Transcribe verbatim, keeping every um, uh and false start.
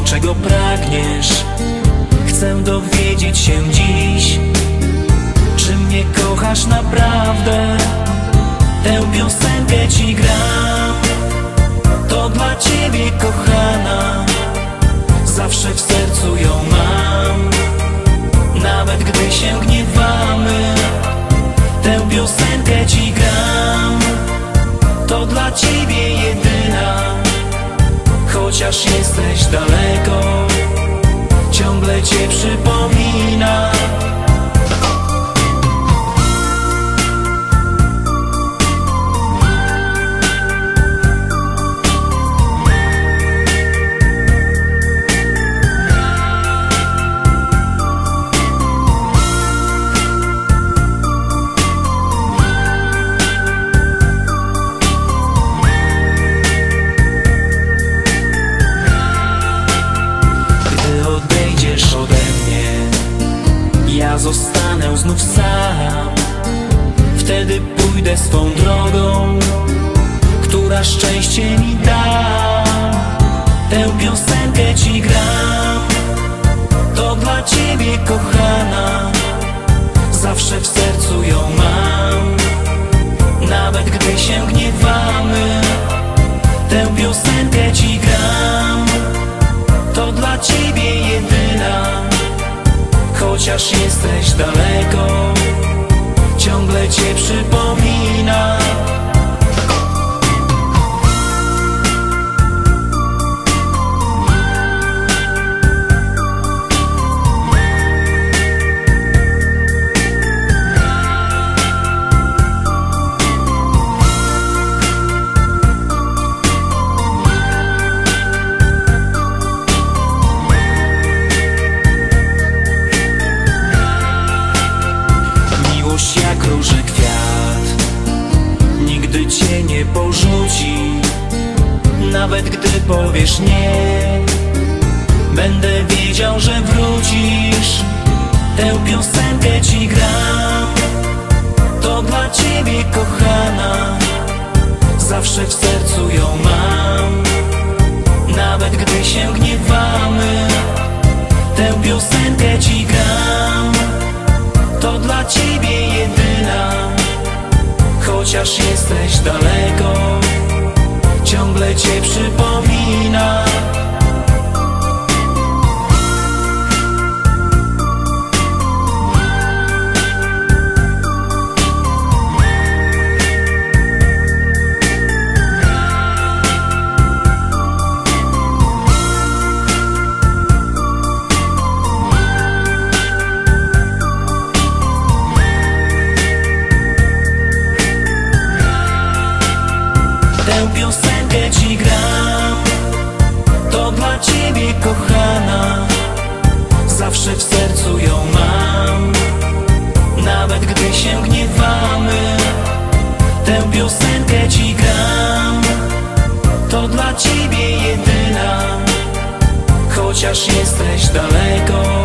czego pragniesz. Chcę dowiedzieć się dziś, czy mnie kochasz naprawdę. Tę piosenkę ci gram, to dla ciebie, kochana. Zawsze w sercu ją mam, nawet gdy się gniewamy. Tę piosenkę ci gram, to dla ciebie jedyna. Chociaż jesteś daleko, ciągle cię przypomina. Ja zostanę znów sam, wtedy pójdę swą drogą, która szczęście mi da. Tę piosenkę ci gram, to dla ciebie, kochana. Zawsze w sercu ją mam, nawet gdy się gniewamy. Tę piosenkę ci gram, to dla ciebie jedyna. Chociaż jesteś daleko, ciągle cię przypomina. Jak róży kwiat, nigdy cię nie porzuci. Nawet gdy powiesz nie, będę wiedział, że wrócisz. Tę piosenkę ci gram, to dla ciebie, kochana. Zawsze w sercu ją mam, nawet gdy się gniewamy. Tę piosenkę ci gram, to dla ciebie jedyna. Chociaż jesteś daleko, ciągle cię przypomina. Tę piosenkę ci gram, to dla ciebie, kochana. Zawsze w sercu ją mam, nawet gdy się gniewamy. Tę piosenkę ci gram, to dla ciebie jedyna. Chociaż jesteś daleko,